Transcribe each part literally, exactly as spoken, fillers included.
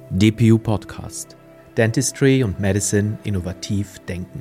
D P U Podcast. Dentistry und Medicine innovativ denken.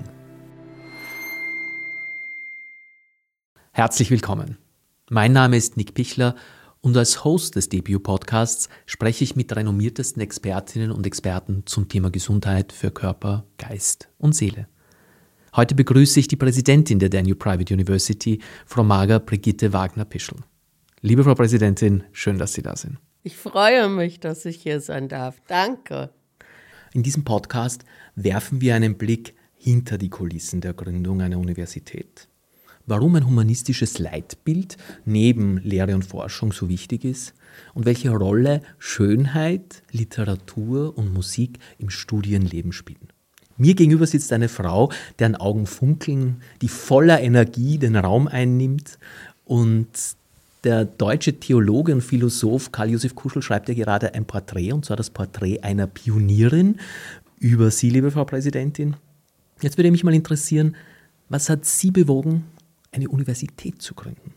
Herzlich willkommen. Mein Name ist Nick Pichler und als Host des D P U Podcasts spreche ich mit renommiertesten Expertinnen und Experten zum Thema Gesundheit für Körper, Geist und Seele. Heute begrüße ich die Präsidentin der Danube Private University, Frau Marga Brigitte Wagner-Pischl. Liebe Frau Präsidentin, schön, dass Sie da sind. Ich freue mich, dass ich hier sein darf. Danke. In diesem Podcast werfen wir einen Blick hinter die Kulissen der Gründung einer Universität. Warum ein humanistisches Leitbild neben Lehre und Forschung so wichtig ist und welche Rolle Schönheit, Literatur und Musik im Studienleben spielen. Mir gegenüber sitzt eine Frau, deren Augen funkeln, die voller Energie den Raum einnimmt, und der deutsche Theologe und Philosoph Karl Josef Kuschel schreibt ja gerade ein Porträt, und zwar das Porträt einer Pionierin über Sie, liebe Frau Präsidentin. Jetzt würde mich mal interessieren, was hat Sie bewogen, eine Universität zu gründen?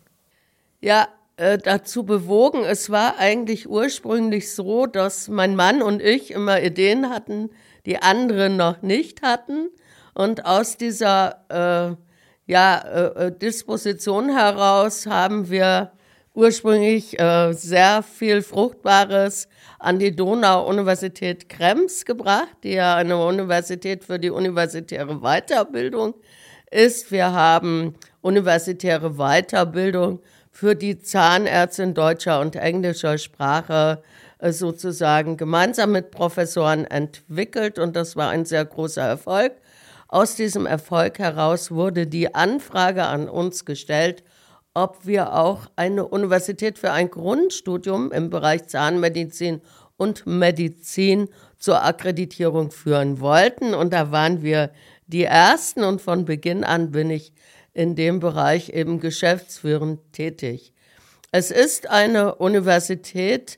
Ja, äh, dazu bewogen, es war eigentlich ursprünglich so, dass mein Mann und ich immer Ideen hatten, die andere noch nicht hatten. Und aus dieser äh, ja, äh, Disposition heraus haben wir ursprünglich äh, sehr viel Fruchtbares an die Donau-Universität Krems gebracht, die ja eine Universität für die universitäre Weiterbildung ist. Wir haben universitäre Weiterbildung für die Zahnärzte deutscher und englischer Sprache äh, sozusagen gemeinsam mit Professoren entwickelt, und das war ein sehr großer Erfolg. Aus diesem Erfolg heraus wurde die Anfrage an uns gestellt, ob wir auch eine Universität für ein Grundstudium im Bereich Zahnmedizin und Medizin zur Akkreditierung führen wollten. Und da waren wir die Ersten, und von Beginn an bin ich in dem Bereich eben geschäftsführend tätig. Es ist eine Universität,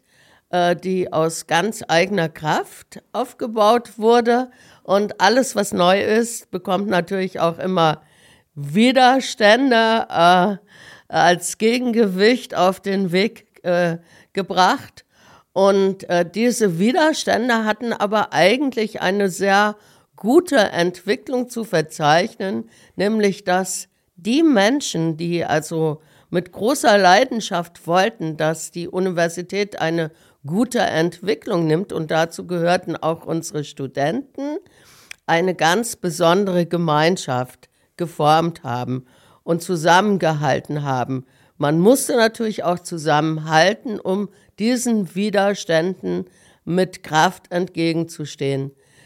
die aus ganz eigener Kraft aufgebaut wurde, und alles, was neu ist, bekommt natürlich auch immer Widerstände äh, als Gegengewicht auf den Weg äh, gebracht. Und äh, diese Widerstände hatten aber eigentlich eine sehr gute Entwicklung zu verzeichnen, nämlich dass die Menschen, die also mit großer Leidenschaft wollten, dass die Universität eine gute Entwicklung nimmt, und dazu gehörten auch unsere Studenten, eine ganz besondere Gemeinschaft geformt haben und zusammengehalten haben. Man musste natürlich auch zusammenhalten, um diesen Widerständen mit Kraft entgegenzustehen.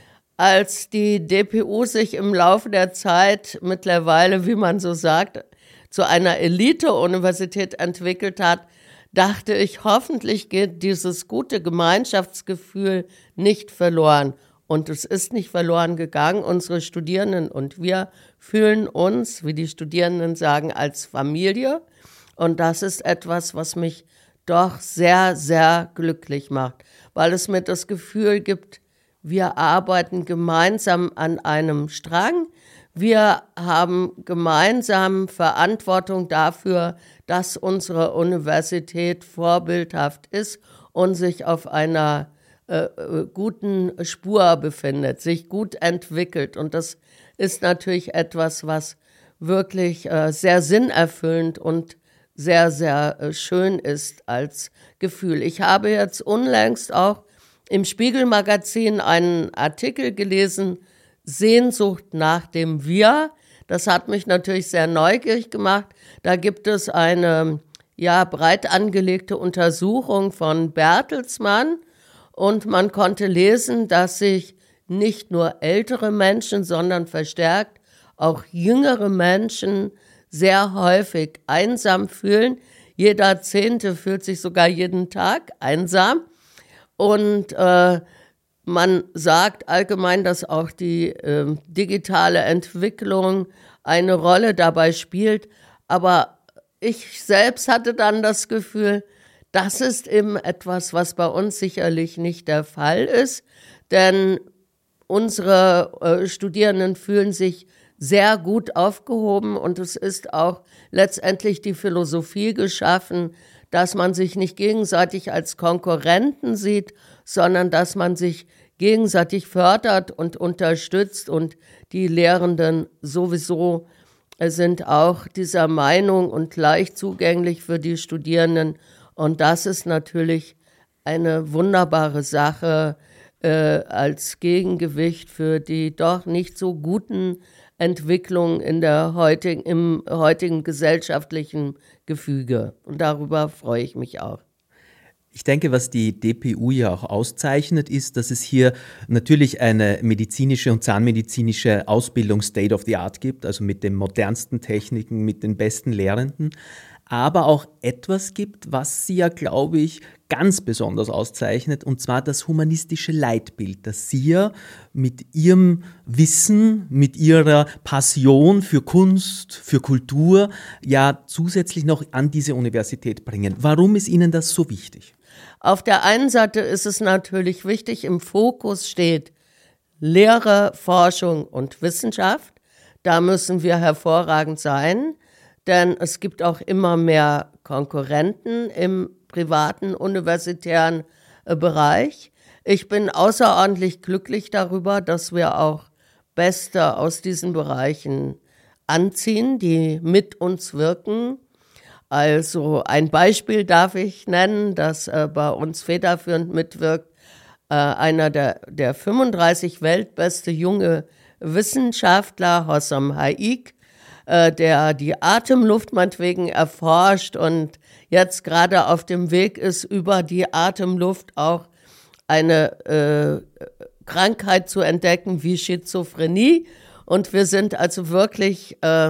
Als die D P U sich im Laufe der Zeit mittlerweile, wie man so sagt, zu einer Elite-Universität entwickelt hat, dachte ich, hoffentlich geht dieses gute Gemeinschaftsgefühl nicht verloren. Und es ist nicht verloren gegangen. Unsere Studierenden und wir fühlen uns, wie die Studierenden sagen, als Familie. Und das ist etwas, was mich doch sehr, sehr glücklich macht, weil es mir das Gefühl gibt, wir arbeiten gemeinsam an einem Strang. Wir haben gemeinsam Verantwortung dafür, dass unsere Universität vorbildhaft ist und sich auf einer äh, guten Spur befindet, sich gut entwickelt. Und das ist natürlich etwas, was wirklich äh, sehr sinnerfüllend und sehr, sehr äh, schön ist als Gefühl. Ich habe jetzt unlängst auch im Spiegel-Magazin einen Artikel gelesen, Sehnsucht nach dem Wir. Das hat mich natürlich sehr neugierig gemacht. Da gibt es eine ja, breit angelegte Untersuchung von Bertelsmann, und man konnte lesen, dass sich nicht nur ältere Menschen, sondern verstärkt auch jüngere Menschen sehr häufig einsam fühlen. Jeder Zehnte fühlt sich sogar jeden Tag einsam. Und äh, man sagt allgemein, dass auch die äh, digitale Entwicklung eine Rolle dabei spielt. Aber ich selbst hatte dann das Gefühl, das ist eben etwas, was bei uns sicherlich nicht der Fall ist. Denn unsere äh, Studierenden fühlen sich sehr gut aufgehoben, und es ist auch letztendlich die Philosophie geschaffen, dass man sich nicht gegenseitig als Konkurrenten sieht, sondern dass man sich gegenseitig fördert und unterstützt. Und die Lehrenden sowieso sind auch dieser Meinung und leicht zugänglich für die Studierenden. Und das ist natürlich eine wunderbare Sache äh, als Gegengewicht für die doch nicht so guten Entwicklungen in der heutigen, im heutigen gesellschaftlichen Gefüge. Und darüber freue ich mich auch. Ich denke, was die D P U ja auch auszeichnet, ist, dass es hier natürlich eine medizinische und zahnmedizinische Ausbildung State of the Art gibt, also mit den modernsten Techniken, mit den besten Lehrenden, aber auch etwas gibt, was sie ja, glaube ich, ganz besonders auszeichnet, und zwar das humanistische Leitbild, das Sie ja mit Ihrem Wissen, mit Ihrer Passion für Kunst, für Kultur ja zusätzlich noch an diese Universität bringen. Warum ist Ihnen das so wichtig? Auf der einen Seite ist es natürlich wichtig, im Fokus steht Lehre, Forschung und Wissenschaft. Da müssen wir hervorragend sein, denn es gibt auch immer mehr Konkurrenten im privaten universitären äh, Bereich. Ich bin außerordentlich glücklich darüber, dass wir auch Beste aus diesen Bereichen anziehen, die mit uns wirken. Also ein Beispiel darf ich nennen, das äh, bei uns federführend mitwirkt. Äh, einer der, der fünfunddreißig weltbeste junge Wissenschaftler, Hossam Haik, äh, der die Atemluft meinetwegen erforscht und jetzt gerade auf dem Weg ist, über die Atemluft auch eine äh, Krankheit zu entdecken wie Schizophrenie. Und wir sind also wirklich äh,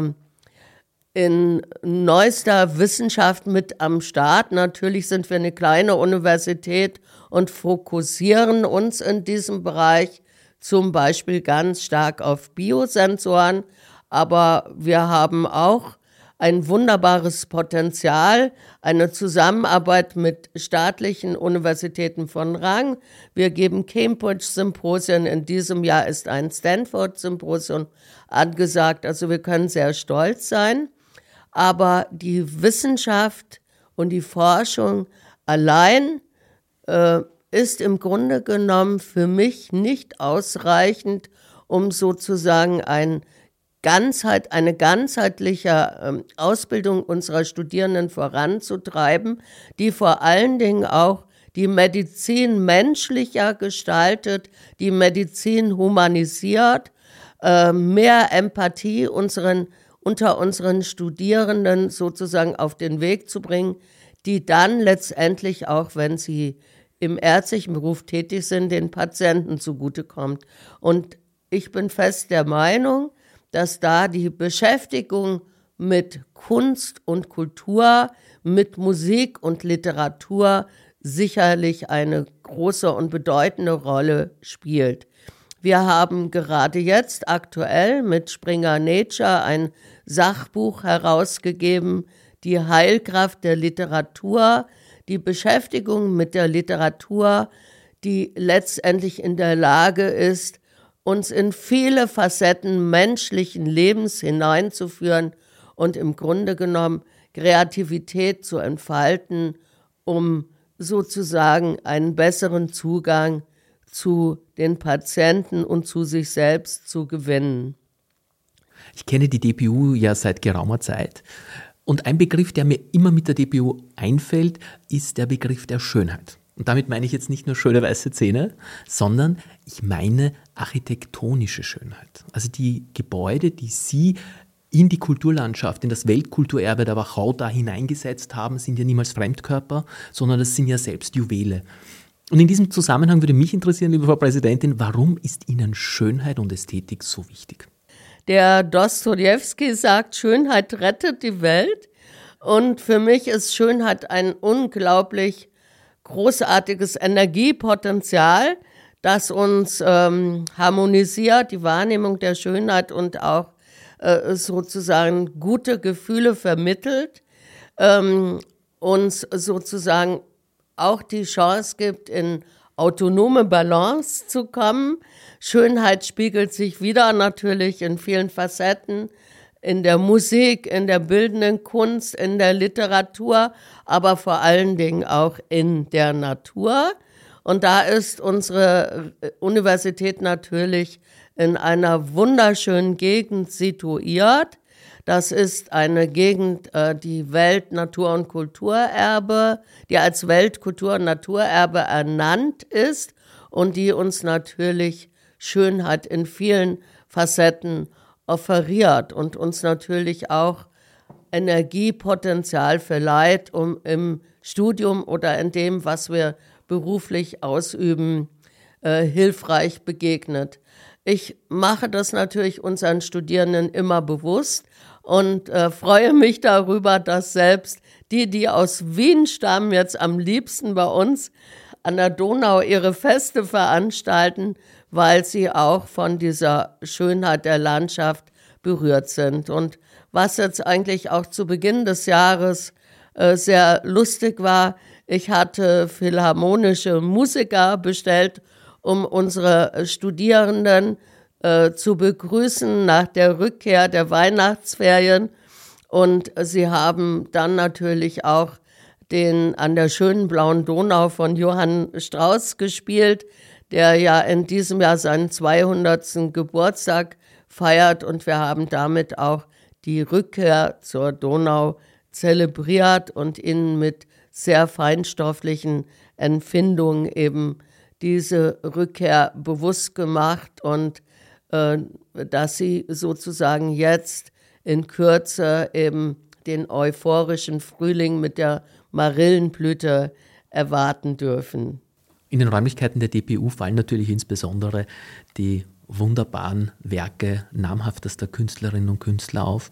in neuester Wissenschaft mit am Start. Natürlich sind wir eine kleine Universität und fokussieren uns in diesem Bereich zum Beispiel ganz stark auf Biosensoren. Aber wir haben auch ein wunderbares Potenzial, eine Zusammenarbeit mit staatlichen Universitäten von Rang. Wir geben Cambridge-Symposien. In diesem Jahr ist ein Stanford-Symposium angesagt. Also wir können sehr stolz sein. Aber die Wissenschaft und die Forschung allein äh, ist im Grunde genommen für mich nicht ausreichend, um sozusagen ein Ganzheit, eine ganzheitliche ähm, Ausbildung unserer Studierenden voranzutreiben, die vor allen Dingen auch die Medizin menschlicher gestaltet, die Medizin humanisiert, äh, mehr Empathie unseren unter unseren Studierenden sozusagen auf den Weg zu bringen, die dann letztendlich auch, wenn sie im ärztlichen Beruf tätig sind, den Patienten zugutekommt. Und ich bin fest der Meinung, dass da die Beschäftigung mit Kunst und Kultur, mit Musik und Literatur sicherlich eine große und bedeutende Rolle spielt. Wir haben gerade jetzt aktuell mit Springer Nature ein Sachbuch herausgegeben, die Heilkraft der Literatur, die Beschäftigung mit der Literatur, die letztendlich in der Lage ist, uns in viele Facetten menschlichen Lebens hineinzuführen und im Grunde genommen Kreativität zu entfalten, um sozusagen einen besseren Zugang zu den Patienten und zu sich selbst zu gewinnen. Ich kenne die D P U ja seit geraumer Zeit. Und ein Begriff, der mir immer mit der D P U einfällt, ist der Begriff der Schönheit. Und damit meine ich jetzt nicht nur schöne weiße Zähne, sondern ich meine architektonische Schönheit. Also die Gebäude, die Sie in die Kulturlandschaft, in das Weltkulturerbe der Wachau da hineingesetzt haben, sind ja niemals Fremdkörper, sondern das sind ja selbst Juwele. Und in diesem Zusammenhang würde mich interessieren, liebe Frau Präsidentin, warum ist Ihnen Schönheit und Ästhetik so wichtig? Der Dostojewski sagt, Schönheit rettet die Welt. Und für mich ist Schönheit ein unglaublich großartiges Energiepotenzial, das uns ähm, harmonisiert, die Wahrnehmung der Schönheit und auch äh, sozusagen gute Gefühle vermittelt, ähm, uns sozusagen auch die Chance gibt, in autonome Balance zu kommen. Schönheit spiegelt sich wieder natürlich in vielen Facetten in der Musik, in der bildenden Kunst, in der Literatur, aber vor allen Dingen auch in der Natur. Und da ist unsere Universität natürlich in einer wunderschönen Gegend situiert. Das ist eine Gegend, die Welt-, Natur- und Kulturerbe, die als Weltkultur- und Naturerbe ernannt ist und die uns natürlich Schönheit in vielen Facetten offeriert und uns natürlich auch Energiepotenzial verleiht, um im Studium oder in dem, was wir beruflich ausüben, äh, hilfreich begegnet. Ich mache das natürlich unseren Studierenden immer bewusst und äh, freue mich darüber, dass selbst die, die aus Wien stammen, jetzt am liebsten bei uns an der Donau ihre Feste veranstalten, weil sie auch von dieser Schönheit der Landschaft berührt sind. Und was jetzt eigentlich auch zu Beginn des Jahres äh, sehr lustig war, ich hatte philharmonische Musiker bestellt, um unsere Studierenden äh, zu begrüßen nach der Rückkehr der Weihnachtsferien. Und sie haben dann natürlich auch den An der schönen blauen Donau von Johann Strauss gespielt, der ja in diesem Jahr seinen zweihundertsten Geburtstag feiert. Und wir haben damit auch die Rückkehr zur Donau zelebriert und ihnen mit sehr feinstofflichen Empfindungen eben diese Rückkehr bewusst gemacht und äh, dass sie sozusagen jetzt in Kürze eben den euphorischen Frühling mit der Marillenblüte erwarten dürfen. In den Räumlichkeiten der D P U fallen natürlich insbesondere die wunderbaren Werke namhaftester Künstlerinnen und Künstler auf.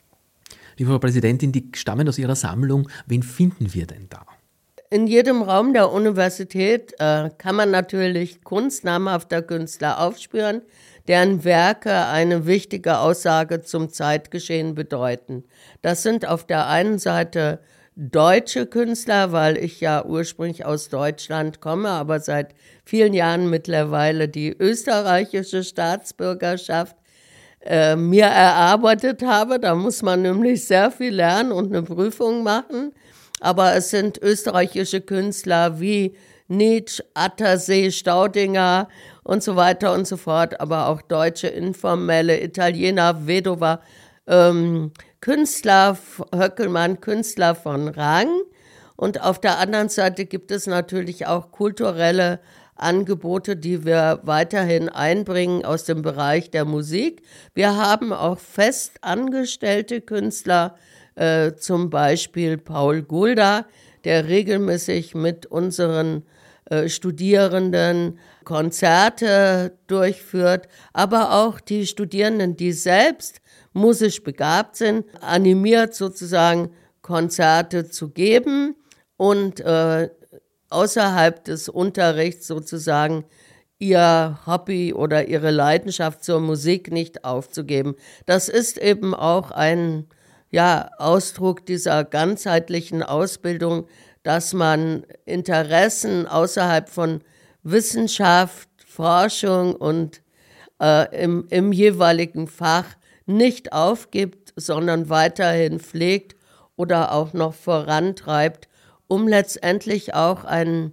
Liebe Frau Präsidentin, die stammen aus Ihrer Sammlung. Wen finden wir denn da? In jedem Raum der Universität äh, kann man natürlich Kunst namhafter Künstler aufspüren, deren Werke eine wichtige Aussage zum Zeitgeschehen bedeuten. Das sind auf der einen Seite deutsche Künstler, weil ich ja ursprünglich aus Deutschland komme, aber seit vielen Jahren mittlerweile die österreichische Staatsbürgerschaft äh, mir erarbeitet habe. Da muss man nämlich sehr viel lernen und eine Prüfung machen. Aber es sind österreichische Künstler wie Nietzsche, Attersee, Staudinger und so weiter und so fort, aber auch deutsche Informelle, Italiener, Vedova, ähm, Künstler, Höckelmann, Künstler von Rang. Und auf der anderen Seite gibt es natürlich auch kulturelle Angebote, die wir weiterhin einbringen aus dem Bereich der Musik. Wir haben auch fest angestellte Künstler, äh, zum Beispiel Paul Gulda, der regelmäßig mit unseren äh, Studierenden Konzerte durchführt, aber auch die Studierenden, die selbst musisch begabt sind, animiert sozusagen Konzerte zu geben und äh, außerhalb des Unterrichts sozusagen ihr Hobby oder ihre Leidenschaft zur Musik nicht aufzugeben. Das ist eben auch ein ja, Ausdruck dieser ganzheitlichen Ausbildung, dass man Interessen außerhalb von Wissenschaft, Forschung und äh, im, im jeweiligen Fach nicht aufgibt, sondern weiterhin pflegt oder auch noch vorantreibt, um letztendlich auch ein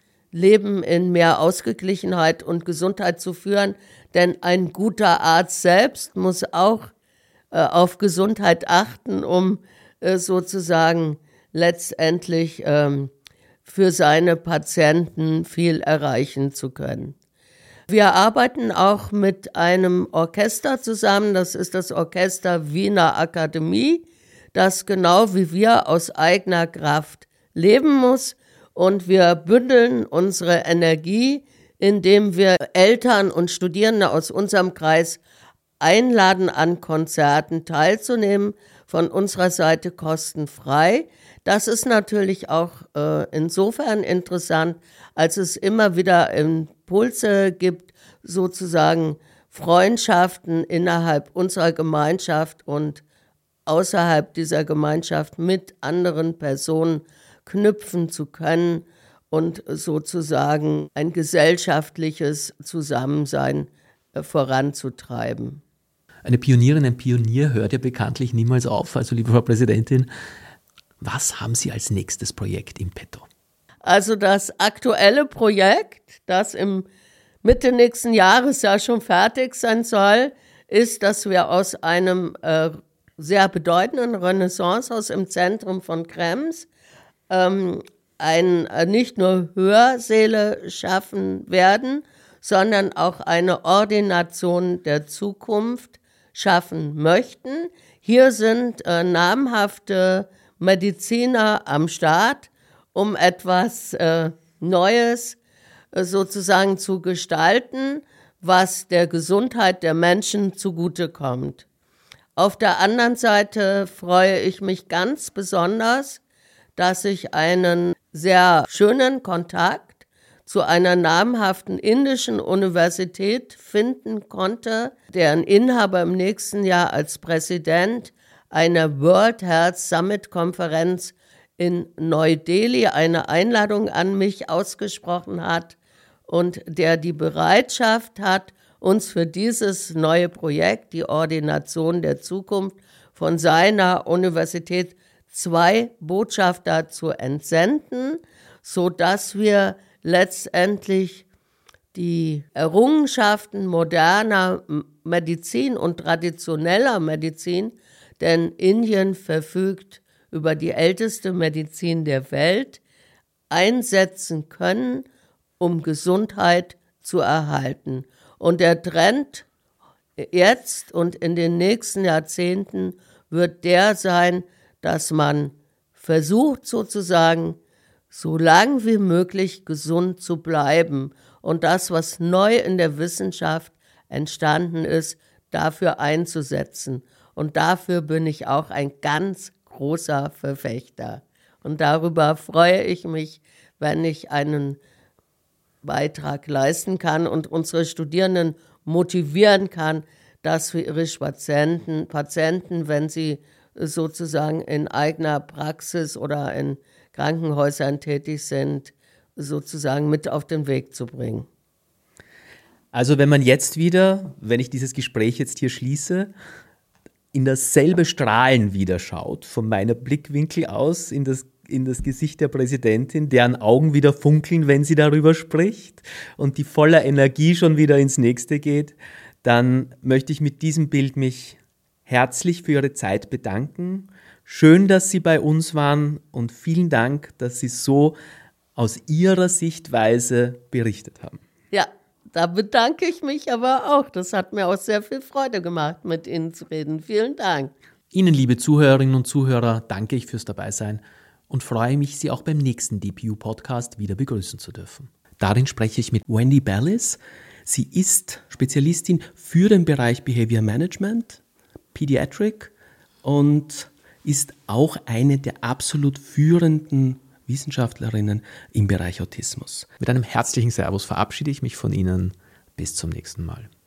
Leben in mehr Ausgeglichenheit und Gesundheit zu führen. Denn ein guter Arzt selbst muss auch äh, auf Gesundheit achten, um äh, sozusagen letztendlich ähm, für seine Patienten viel erreichen zu können. Wir arbeiten auch mit einem Orchester zusammen, das ist das Orchester Wiener Akademie, das genau wie wir aus eigener Kraft leben muss. Und wir bündeln unsere Energie, indem wir Eltern und Studierende aus unserem Kreis einladen, an Konzerten teilzunehmen, von unserer Seite kostenfrei. Das ist natürlich auch äh, insofern interessant, als es immer wieder Impulse gibt, sozusagen Freundschaften innerhalb unserer Gemeinschaft und außerhalb dieser Gemeinschaft mit anderen Personen knüpfen zu können und sozusagen ein gesellschaftliches Zusammensein voranzutreiben. Eine Pionierin, ein Pionier hört ja bekanntlich niemals auf. Also, liebe Frau Präsidentin, was haben Sie als nächstes Projekt im Petto? Also das aktuelle Projekt, das im Mitte nächsten Jahres ja schon fertig sein soll, ist, dass wir aus einem äh, sehr bedeutenden Renaissancehaus im Zentrum von Krems ähm, ein, äh, nicht nur Hörsäle schaffen werden, sondern auch eine Ordination der Zukunft schaffen möchten. Hier sind äh, namhafte Mediziner am Start, um etwas äh, Neues äh, sozusagen zu gestalten, was der Gesundheit der Menschen zugutekommt. Auf der anderen Seite freue ich mich ganz besonders, dass ich einen sehr schönen Kontakt zu einer namhaften indischen Universität finden konnte, deren Inhaber im nächsten Jahr als Präsident einer World Health Summit Konferenz in Neu-Delhi eine Einladung an mich ausgesprochen hat und der die Bereitschaft hat, uns für dieses neue Projekt, die Ordination der Zukunft, von seiner Universität zwei Botschafter zu entsenden, sodass wir letztendlich die Errungenschaften moderner Medizin und traditioneller Medizin, denn Indien verfügt über die älteste Medizin der Welt, einsetzen können, um Gesundheit zu erhalten. Und der Trend jetzt und in den nächsten Jahrzehnten wird der sein, dass man versucht sozusagen, so lang wie möglich gesund zu bleiben und das, was neu in der Wissenschaft entstanden ist, dafür einzusetzen. Und dafür bin ich auch ein ganz großer Verfechter. Und darüber freue ich mich, wenn ich einen Beitrag leisten kann und unsere Studierenden motivieren kann, dass für ihre Patienten, Patienten, wenn sie sozusagen in eigener Praxis oder in Krankenhäusern tätig sind, sozusagen mit auf den Weg zu bringen. Also wenn man jetzt wieder, wenn ich dieses Gespräch jetzt hier schließe, in dasselbe Strahlen wieder schaut, von meinem Blickwinkel aus in das, in das Gesicht der Präsidentin, deren Augen wieder funkeln, wenn sie darüber spricht und die voller Energie schon wieder ins Nächste geht, dann möchte ich mit diesem Bild mich herzlich für Ihre Zeit bedanken. Schön, dass Sie bei uns waren und vielen Dank, dass Sie so aus Ihrer Sichtweise berichtet haben. Ja, da bedanke ich mich aber auch. Das hat mir auch sehr viel Freude gemacht, mit Ihnen zu reden. Vielen Dank. Ihnen, liebe Zuhörerinnen und Zuhörer, danke ich fürs Dabeisein und freue mich, Sie auch beim nächsten D P U-Podcast wieder begrüßen zu dürfen. Darin spreche ich mit Wendy Bellis. Sie ist Spezialistin für den Bereich Behavior Management, Pediatric und ist auch eine der absolut führenden Wissenschaftlerinnen im Bereich Autismus. Mit einem herzlichen Servus verabschiede ich mich von Ihnen. Bis zum nächsten Mal.